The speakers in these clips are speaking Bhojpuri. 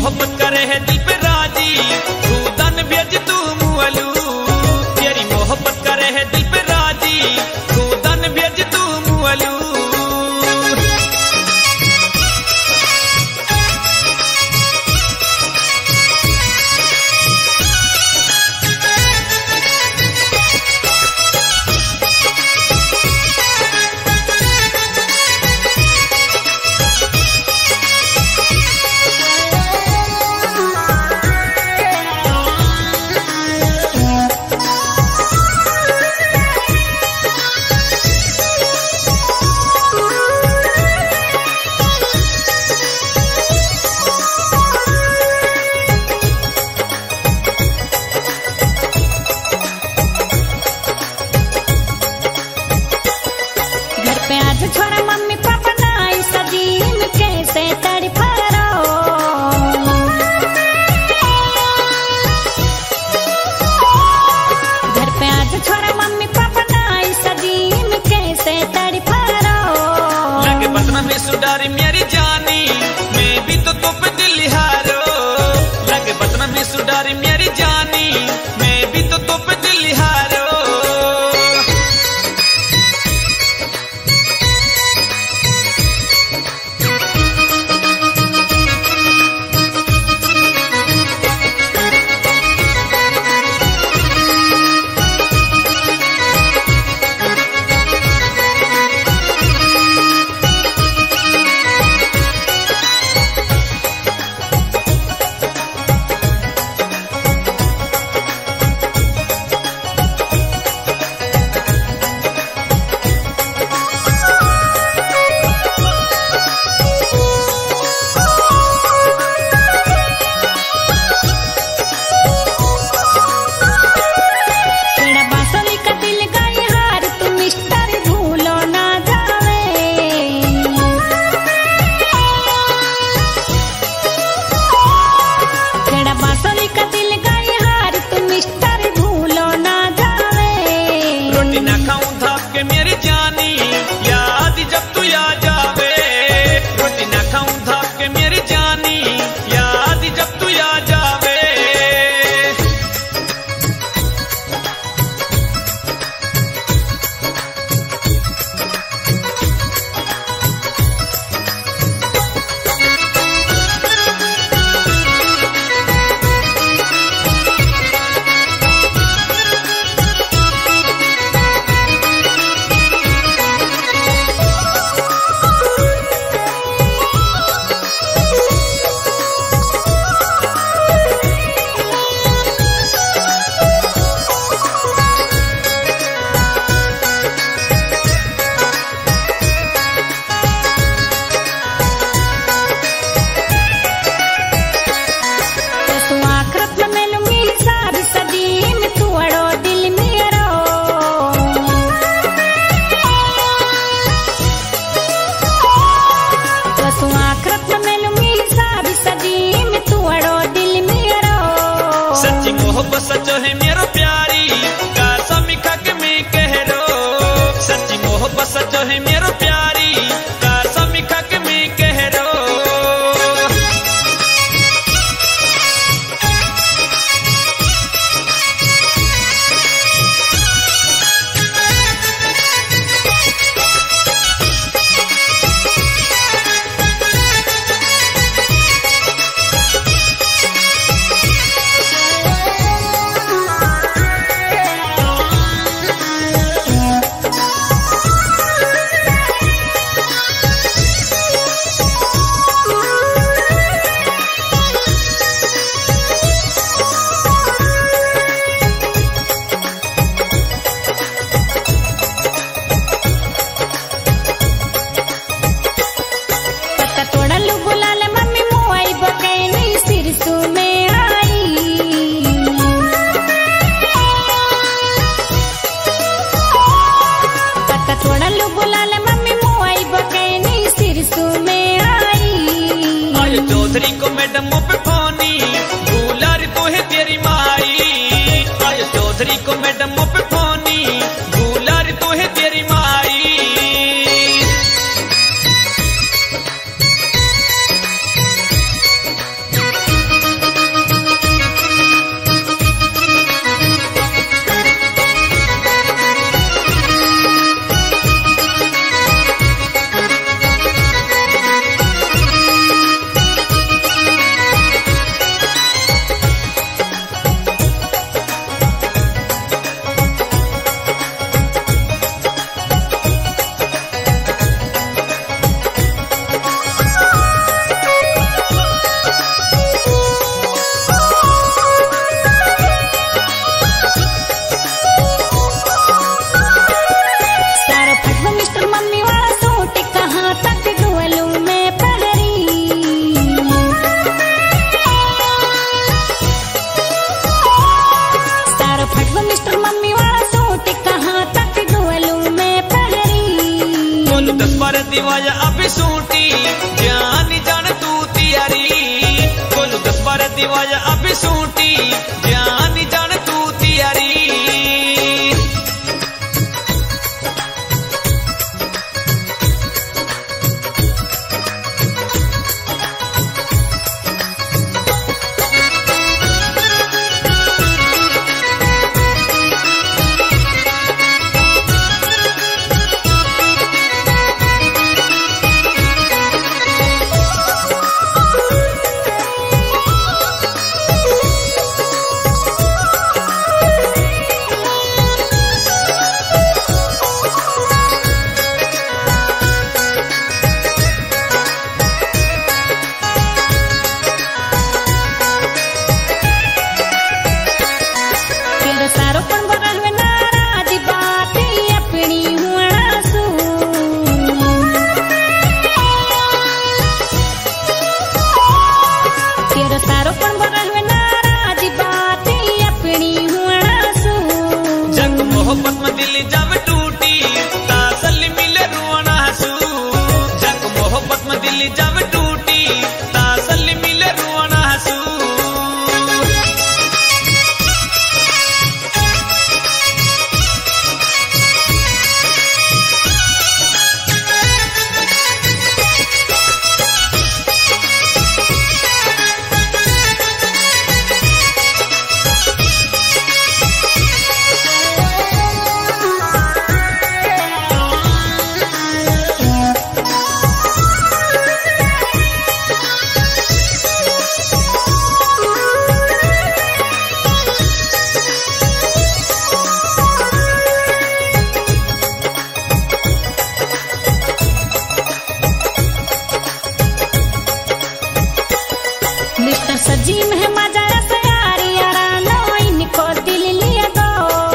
मोहब्बत करे है दिल पे राजी, तू दन भेज तू मुअलू। तेरी मोहब्बत करे है दिल पे राजी, तू दन भेज तू मुअलू। छोरा मम्मी पापा नाई सदीन कैसे तड़फा रहो। घर पे आज छोरा मम्मी पापा नाई सदीन कैसे तड़फा रहो। लगे बदना में सुधारी मेरी जानी, मैं भी तो पे दिल हारो। लगे बदना में सुधारी मेरी जानी, मैं भी तो पे दिल हारो। ना खाऊं धाप के मेरी जानी, याद जब तू याद जावे। रोटी ना खाऊं धाप के मेरी जानी, याद जब तू याद जावे। सच्ची मोहब्बत सचो है मेरो प्यारी, कसम खा के मैं कह रो। सच्ची मोहब्बत सचो है मेरो प्यारी, कसम खा के मैं कह रो। चौधरी को मैडम पे फोनी, गुलारी तो है तेरी माई। आय चौधरी को मैडम पे फोनी, गुलारी तो है तेरी माई। दिवाज अभी सूटी जान जान तू तियारी मोहब्बत में दिल जब टूटी तासल्ली मिले रुआना हंसू जग मोहब्बत में दिल जब टूटी तासल्ली मिले रुआना हंसू सजी में मजा से यारी यारा नोइन को दिल लिया दो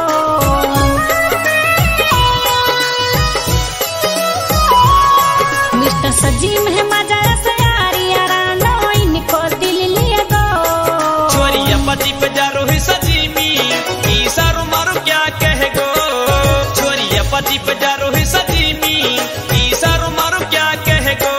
मिस्टर सजी में मजा से यारी यारा नोइन को दिल लिया दो छोरिया पति पे जारो ही सजी मी ई सारो मारो क्या कह गो छोरिया पति पे जारो ही सजी मी ई सारो मारो क्या कह गो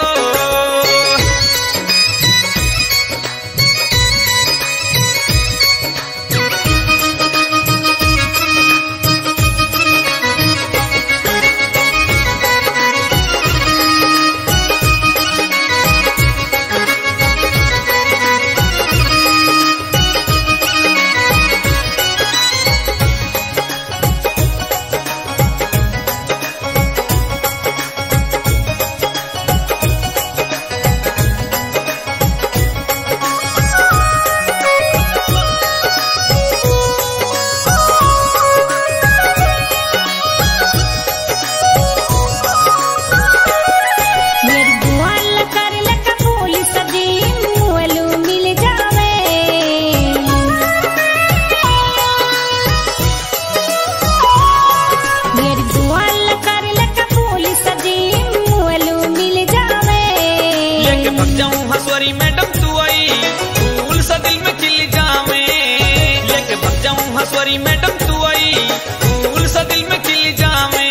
हंसवारी मैडम तू आई फूल सा दिल में खिल जावे लेके भग जाऊं हंसवारी मैडम तू आई फूल सा दिल में खिल जावे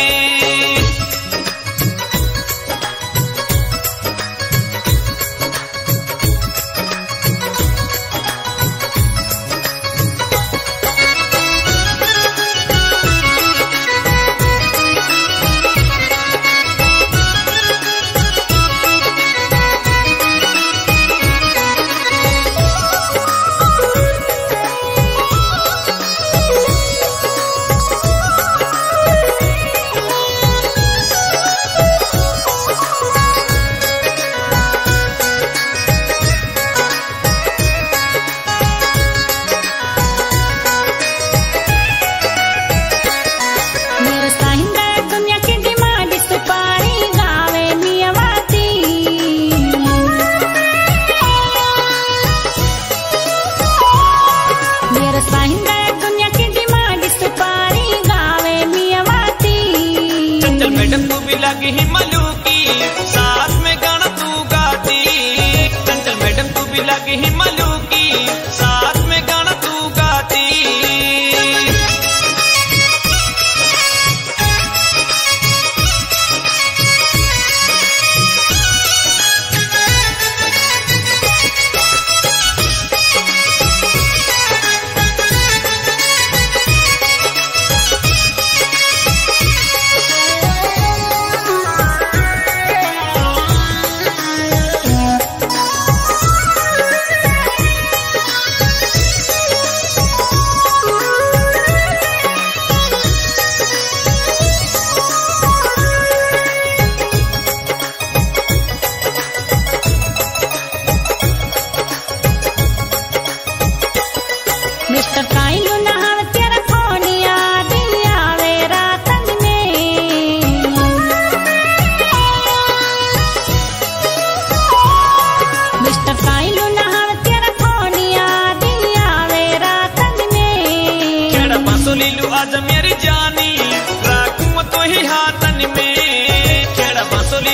लगी ही मलूकी साथ में गाना तू गाती चंचल मैडम तू भी लगी ही मलूकी साथ में गाना तू गाती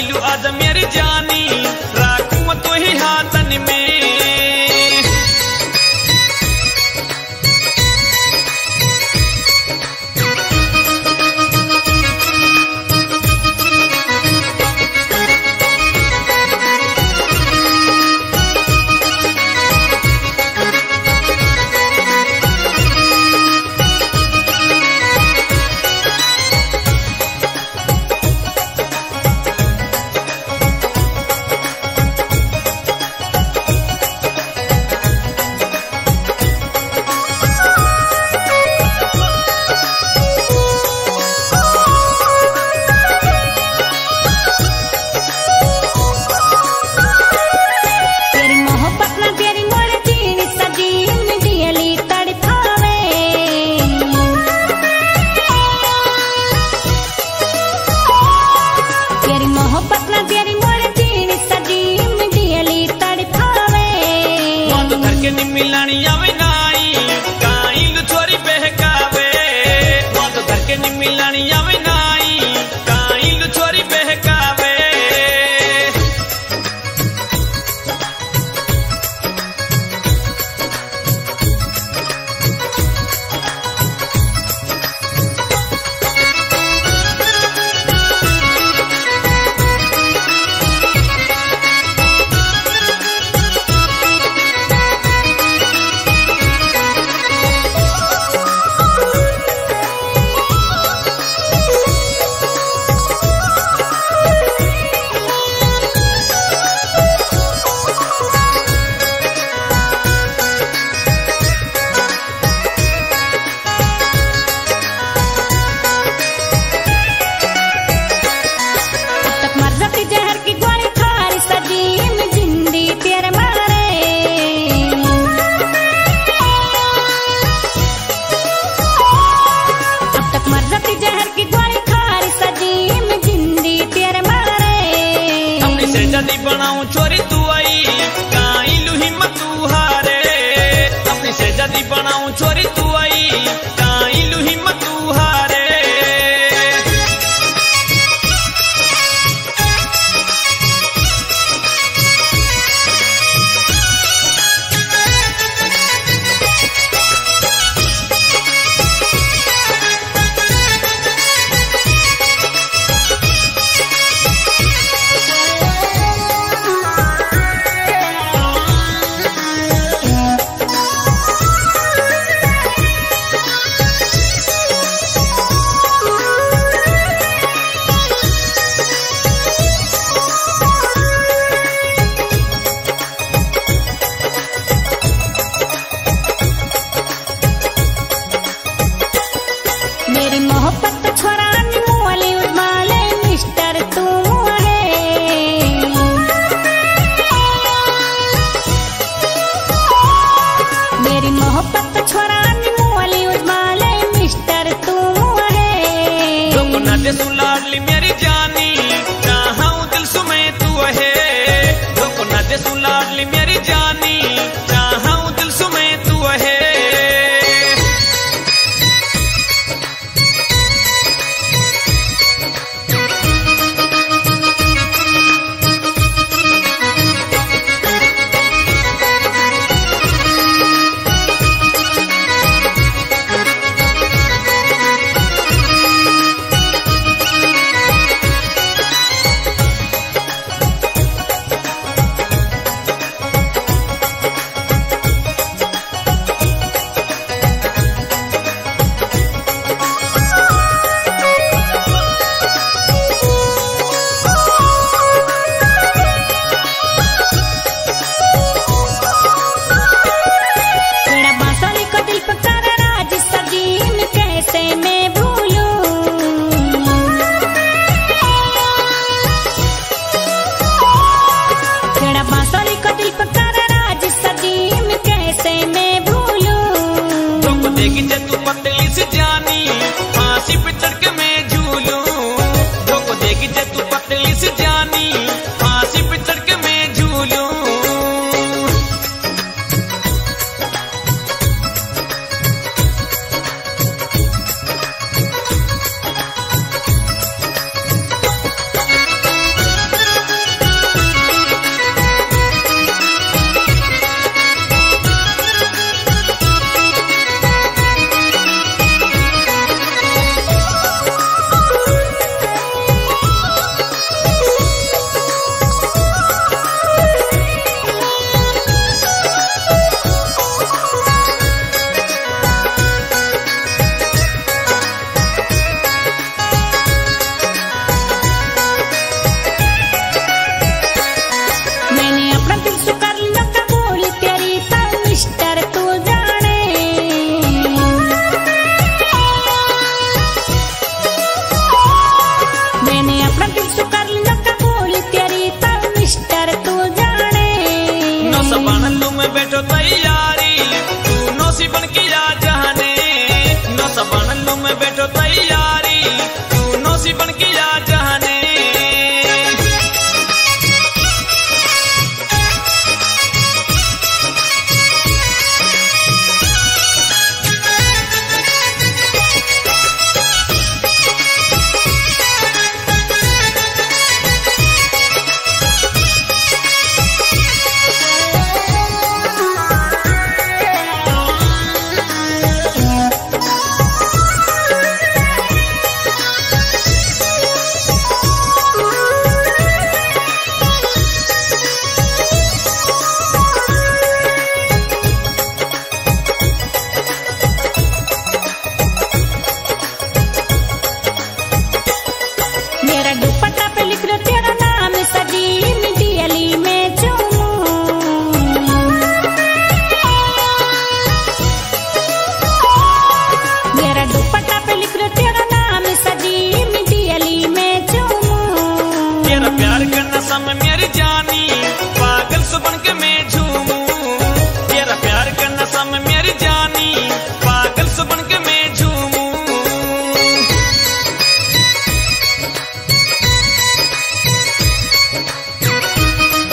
गईलू आज मेरी जानी राखू तो ही हाथन में मिलनी आवे नाई काइल छोरी बहकावे मौत धर के नी मिलनी आवे नाई काइल छोरी बहकावे जदी बनाऊं चोरी तू आई काइलू हिम्मत तू हारे अपनी से जदी बनाऊं चोरी